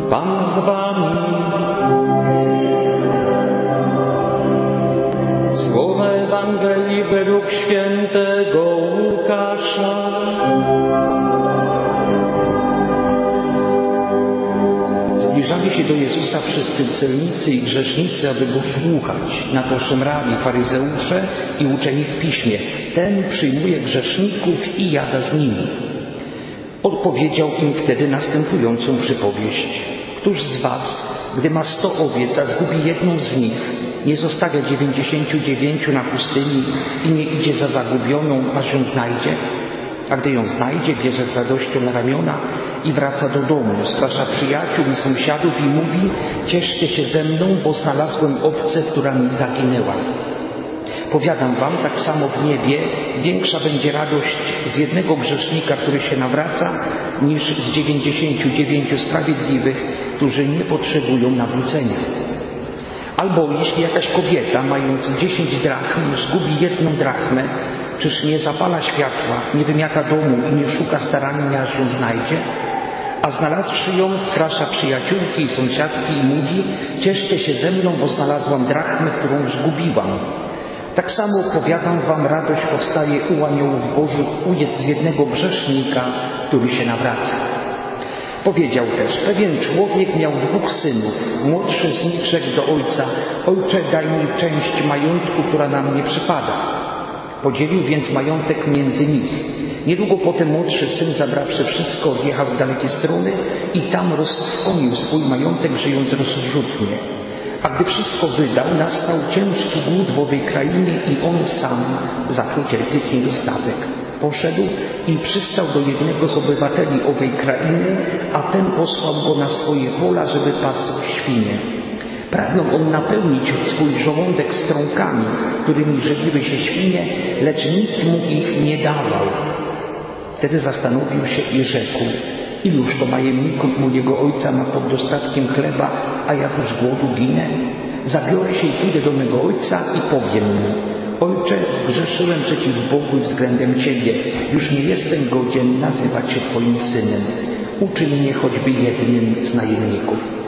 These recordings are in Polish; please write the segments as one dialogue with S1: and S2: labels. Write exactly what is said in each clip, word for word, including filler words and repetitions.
S1: Pan z wami. Słowa Ewangelii według świętego Łukasza. Zbliżali się do Jezusa wszyscy celnicy i grzesznicy, aby Go słuchać. Na to szemrali faryzeusze i uczeni w piśmie. Ten przyjmuje grzeszników i jada z nimi. Odpowiedział im wtedy następującą przypowieść. Któż z was, gdy ma sto owiec, a zgubi jedną z nich, nie zostawia dziewięćdziesięciu dziewięciu na pustyni i nie idzie za zagubioną, aż ją znajdzie? A gdy ją znajdzie, bierze z radością na ramiona i wraca do domu, strasza przyjaciół i sąsiadów i mówi: cieszcie się ze mną, bo znalazłem owcę, która mi zaginęła. Powiadam wam, tak samo w niebie większa będzie radość z jednego grzesznika, który się nawraca, niż z dziewięćdziesięciu dziewięciu sprawiedliwych, którzy nie potrzebują nawrócenia. Albo jeśli jakaś kobieta, mając dziesięć drachm, zgubi jedną drachmę, czyż nie zapala światła, nie wymiata domu i nie szuka starannie, aż ją znajdzie? A znalazłszy ją, strasza przyjaciółki i sąsiadki i mówi: cieszcie się ze mną, bo znalazłam drachmę, którą zgubiłam. Tak samo, powiadam wam, radość powstaje u aniołów bożych z jednego grzesznika, który się nawraca. Powiedział też: pewien człowiek miał dwóch synów. Młodszy z nich rzekł do ojca: ojcze, daj mi część majątku, która na mnie przypada. Podzielił więc majątek między nich. Niedługo potem młodszy syn, zabrawszy wszystko, odjechał w dalekie strony i tam roztrwonił swój majątek, żyjąc rozrzutnie. A gdy wszystko wydał, nastał ciężki głód w owej krainie i on sam zaczął cierpieć niedostatek. Poszedł i przystał do jednego z obywateli owej krainy, a ten posłał go na swoje pola, żeby pasł świnie. Pragnął on napełnić swój żołądek strąkami, którymi żywiły się świnie, lecz nikt mu ich nie dawał. Wtedy zastanowił się i rzekł: iluż to najemników mojego ojca ma pod dostatkiem chleba, a ja tu z głodu ginę? Zabiorę się i pójdę do mego ojca i powiem mu: ojcze, zgrzeszyłem przeciw Bogu i względem Ciebie. Już nie jestem godzien nazywać się Twoim synem. Uczyń mnie choćby jednym z najemników.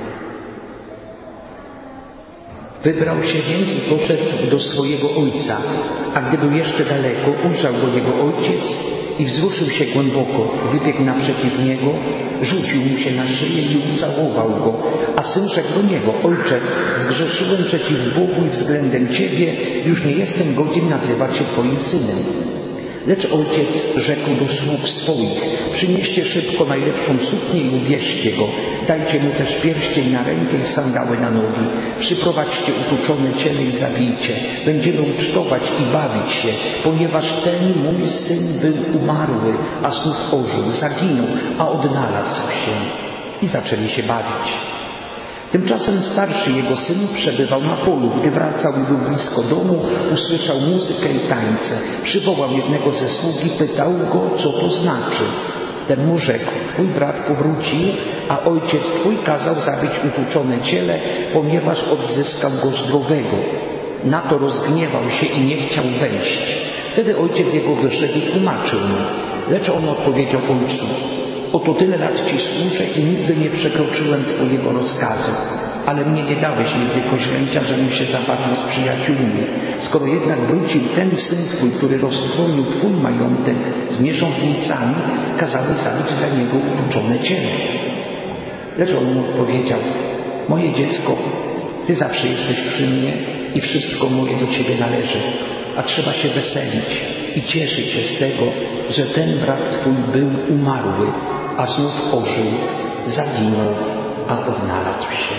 S1: Wybrał się więc i poszedł do swojego ojca, a gdy był jeszcze daleko, ujrzał go jego ojciec i wzruszył się głęboko, wybiegł naprzeciw niego, rzucił mu się na szyję i ucałował go, a syn rzekł do niego: ojcze, zgrzeszyłem przeciw Bogu i względem Ciebie, już nie jestem godzien nazywać się Twoim synem. Lecz ojciec rzekł do sług swoich: przynieście szybko najlepszą suknię i ubierzcie go, dajcie mu też pierścień na rękę i sandały na nogi, przyprowadźcie utuczone ciele i zabijcie, będziemy ucztować i bawić się, ponieważ ten mój syn był umarły, a znów ożył, zaginął, a odnalazł się. I zaczęli się bawić. Tymczasem starszy jego syn przebywał na polu. Gdy wracał i był blisko domu, usłyszał muzykę i tańce. Przywołał jednego ze sług i pytał go, co to znaczy. Ten mu rzekł: twój brat powrócił, a ojciec twój kazał zabić utuczone ciele, ponieważ odzyskał go zdrowego. Na to rozgniewał się i nie chciał wejść. Wtedy ojciec jego wyszedł i tłumaczył mu. Lecz on odpowiedział ojcu: oto tyle lat Ci służę i nigdy nie przekroczyłem Twojego rozkazu, ale mnie nie dałeś nigdy koźlęcia, żebym się zabawił z przyjaciółmi. Skoro jednak wrócił ten syn Twój, który roztrwonił Twój majątek z nierządnicami, kazałeś zabić dla niego utuczone ciele. Lecz on mu odpowiedział: moje dziecko, Ty zawsze jesteś przy mnie i wszystko moje do Ciebie należy, a trzeba się weselić i cieszyć się z tego, że ten brat Twój był umarły, a znów ożył, zaginął, a odnalazł się.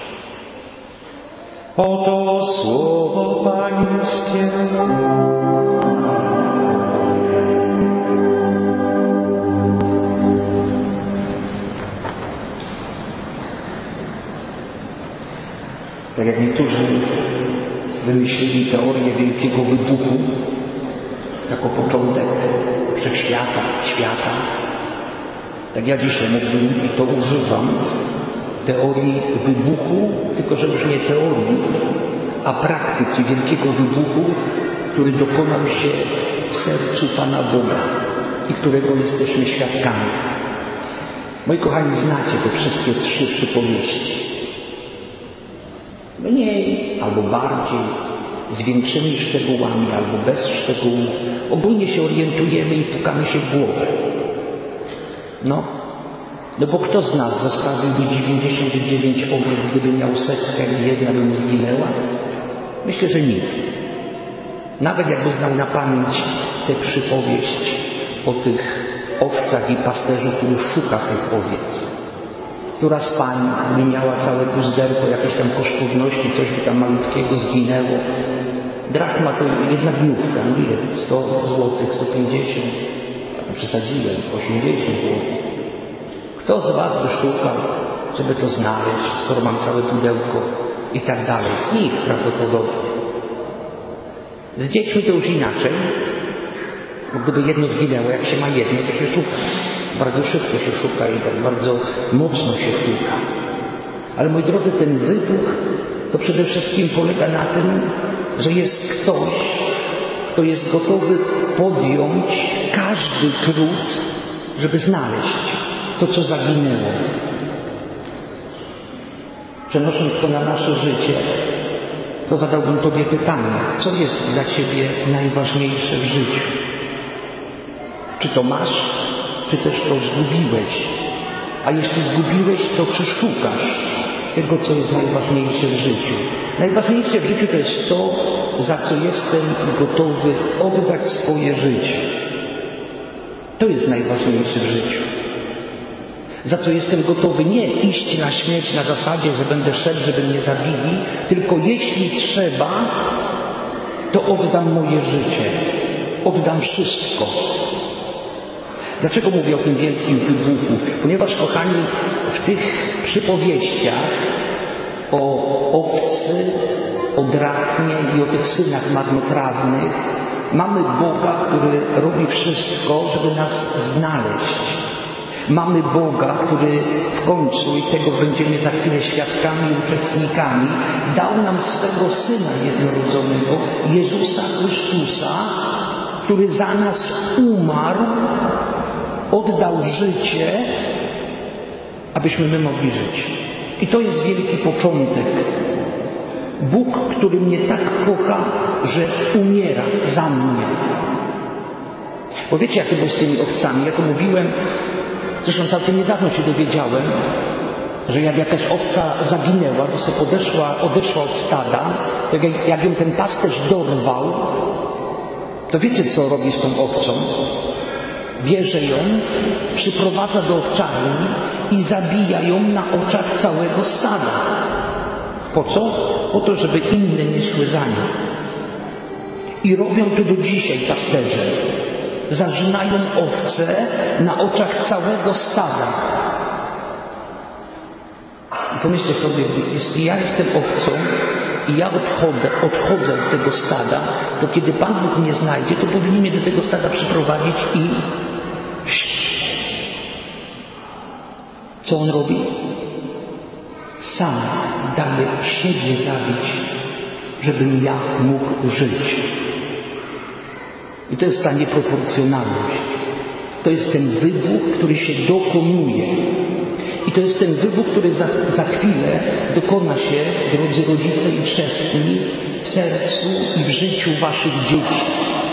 S1: Oto słowo Pańskie. Tak jak niektórzy wymyślili teorię wielkiego wybuchu jako początek wszechświata, świata, tak ja dzisiaj mógłbym, i to używam, teorii wybuchu, tylko że już nie teorii, a praktyki wielkiego wybuchu, który dokonał się w sercu Pana Boga i którego jesteśmy świadkami. Moi kochani, znacie te wszystkie trzy przypowieści. Mniej albo bardziej, z większymi szczegółami albo bez szczegółów. Ogólnie się orientujemy i pukamy się w głowę. No, no bo kto z nas zostawiłby dziewięćdziesiąt dziewięć owiec, gdyby miał setkę i jedna by mu zginęła? Myślę, że nikt. Nawet jakby znał na pamięć tę przypowieść o tych owcach i pasterzu, który szuka tych owiec. Która z pań by miała całe puzderko jakiejś tam kosztowności, coś by tam malutkiego zginęło. Drachma to jedna dniówka, no ile? sto złotych, sto pięćdziesiąt, ja to przesadziłem, osiemdziesiąt złotych. Kto z was by szukał, żeby to znaleźć, skoro mam całe pudełko i tak dalej? Nikt prawdopodobnie. Z dziećmi to już inaczej, bo gdyby jedno zginęło, jak się ma jedno, to się szuka. Bardzo szybko się szuka i tak bardzo mocno się szuka. Ale moi drodzy, ten wybuch to przede wszystkim polega na tym, że jest ktoś, kto jest gotowy podjąć każdy trud, żeby znaleźć to, co zaginęło. Przenosząc to na nasze życie, to zadałbym Tobie pytanie, co jest dla Ciebie najważniejsze w życiu? Czy to masz, czy też to zgubiłeś? A jeśli zgubiłeś, to czy szukasz tego, co jest najważniejsze w życiu? Najważniejsze w życiu to jest to, za co jestem gotowy oddać swoje życie. To jest najważniejsze w życiu. Za co jestem gotowy nie iść na śmierć na zasadzie, że będę szedł, żeby mnie zabili, tylko jeśli trzeba, to oddam moje życie. Oddam wszystko. Dlaczego mówię o tym wielkim wybuchu? Ponieważ, kochani, w tych przypowieściach o owcy, o drachmie i o tych synach marnotrawnych mamy Boga, który robi wszystko, żeby nas znaleźć. Mamy Boga, który w końcu, i tego będziemy za chwilę świadkami i uczestnikami, dał nam swego Syna jednorodzonego, Jezusa Chrystusa, który za nas umarł, oddał życie, abyśmy my mogli żyć. I to jest wielki początek. Bóg, który mnie tak kocha, że umiera za mnie. Bo wiecie, jak to było z tymi owcami? Ja to mówiłem, zresztą całkiem niedawno się dowiedziałem, że jak jakaś owca zaginęła, to sobie podeszła, odeszła od stada, to jak, jak ją ten pasterz dorwał, to wiecie, co robi z tą owcą? Bierze ją, przyprowadza do owczarni i zabija ją na oczach całego stada. Po co? Po to, żeby inne nie szły za nią. I robią to do dzisiaj pasterze. Zarzynają owce na oczach całego stada. I pomyślcie sobie, jeśli ja jestem owcą i ja odchodzę, odchodzę od tego stada, to kiedy Pan Bóg mnie znajdzie, to powinien mnie do tego stada przyprowadzić i co On robi? Sam daje siebie zabić, żebym ja mógł żyć. I to jest ta nieproporcjonalność. To jest ten wybuch, który się dokonuje. I to jest ten wybuch, który za, za chwilę dokona się, drodzy rodzice i chrzestni, w sercu i w życiu waszych dzieci.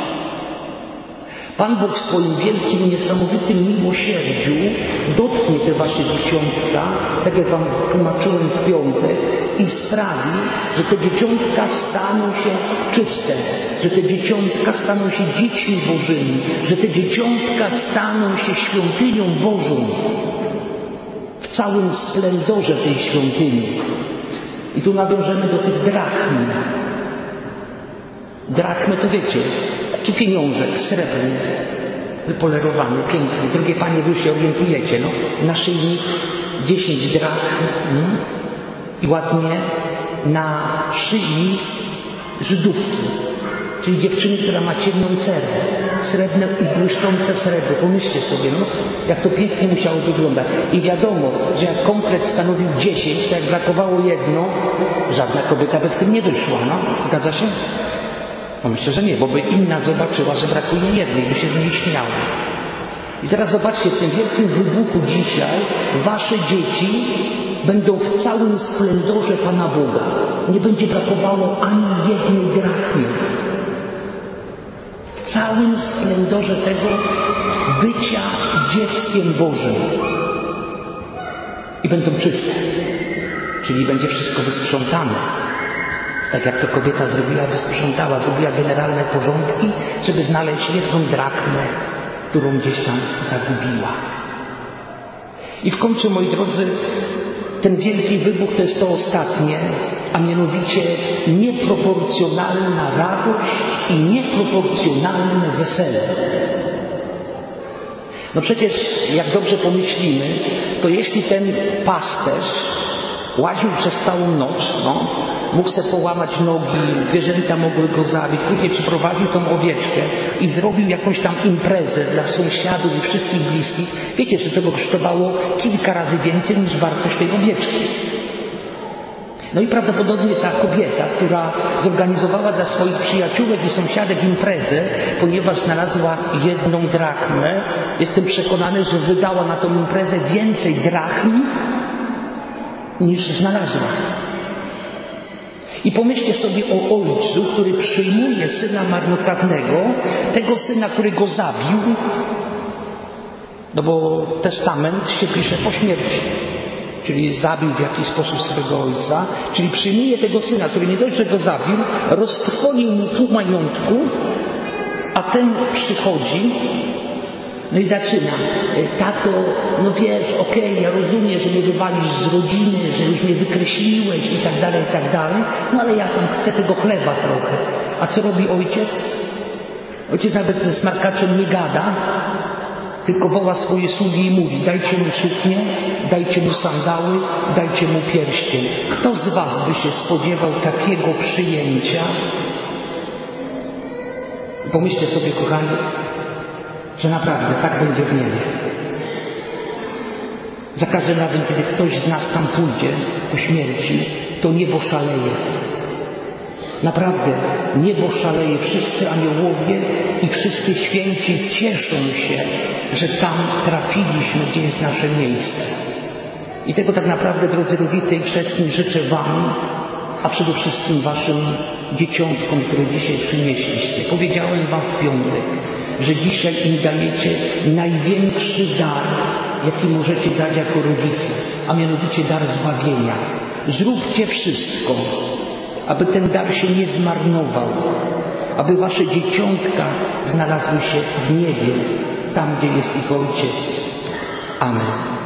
S1: Pan Bóg w swoim wielkim, niesamowitym miłosierdziu dotknie te wasze dzieciątka, tak jak wam tłumaczyłem w piątek, i sprawi, że te dzieciątka staną się czyste, że te dzieciątka staną się dziećmi Bożymi, że te dzieciątka staną się świątynią Bożą w całym splendorze tej świątyni. I tu nawiążemy do tych drachm. Drachmy to wiecie, taki pieniążek srebrny, wypolerowany, piękny. Drogie panie, wy się orientujecie, no? Naszyjnik dziesięć drachm mm, i ładnie na szyi Żydówki, czyli dziewczyny, która ma ciemną cerę, srebrne i błyszczące srebro. Pomyślcie sobie, no, jak to pięknie musiało wyglądać. I wiadomo, że jak komplet stanowił dziesięć, to jak brakowało jedno, żadna kobieta by w tym nie wyszła, no? Zgadza się? No myślę, że nie, bo by inna zobaczyła, że brakuje jednej, by się z niej śmiała. I teraz zobaczcie, w tym wielkim wybuchu dzisiaj wasze dzieci będą w całym splendorze Pana Boga. Nie będzie brakowało ani jednej drachmy. W całym splendorze tego bycia dzieckiem Bożym. I będą czyste. Czyli będzie wszystko wysprzątane. Tak jak to kobieta zrobiła, wysprzątała, zrobiła generalne porządki, żeby znaleźć jedną drachmę, którą gdzieś tam zagubiła. I w końcu, moi drodzy, ten wielki wybuch to jest to ostatnie, a mianowicie nieproporcjonalna radość i nieproporcjonalne wesele. No przecież, jak dobrze pomyślimy, to jeśli ten pasterz łaził przez całą noc, no, mógł se połamać nogi, zwierzęta mogły go zabić, później przyprowadził tą owieczkę i zrobił jakąś tam imprezę dla sąsiadów i wszystkich bliskich. Wiecie, że tego kosztowało kilka razy więcej niż wartość tej owieczki. No i prawdopodobnie ta kobieta, która zorganizowała dla swoich przyjaciółek i sąsiadek imprezę, ponieważ znalazła jedną drachmę, jestem przekonany, że wydała na tą imprezę więcej drachm niż znalazła. I pomyślcie sobie o ojcu, który przyjmuje syna marnotrawnego, tego syna, który go zabił, no bo testament się pisze po śmierci, czyli zabił w jakiś sposób swego ojca, czyli przyjmuje tego syna, który nie dość, że go zabił, roztrwonił mu pół majątku, a ten przychodzi, no i zaczyna. Tato, no wiesz, okej, okay, ja rozumiem, że mnie wywalisz z rodziny, że już mnie wykreśliłeś i tak dalej, i tak dalej, no ale ja tam chcę tego chleba trochę. A co robi ojciec? Ojciec nawet ze smarkaczem nie gada, tylko woła swoje sługi i mówi: dajcie mu suknię, dajcie mu sandały, dajcie mu pierścień. Kto z was by się spodziewał takiego przyjęcia? Pomyślcie sobie, kochani, że naprawdę tak będzie w niebie. Za każdym razem, kiedy ktoś z nas tam pójdzie po śmierci, to niebo szaleje. Naprawdę, niebo szaleje. Wszyscy aniołowie i wszyscy święci cieszą się, że tam trafiliśmy, gdzie jest nasze miejsce. I tego tak naprawdę, drodzy rodzice i chrzestni, życzę wam, a przede wszystkim waszym dzieciątkom, które dzisiaj przynieśliście. Powiedziałem wam w piątek, że dzisiaj im dajecie największy dar, jaki możecie dać jako rodzice, a mianowicie dar zbawienia. Zróbcie wszystko, aby ten dar się nie zmarnował, aby wasze dzieciątka znalazły się w niebie, tam gdzie jest ich Ojciec. Amen.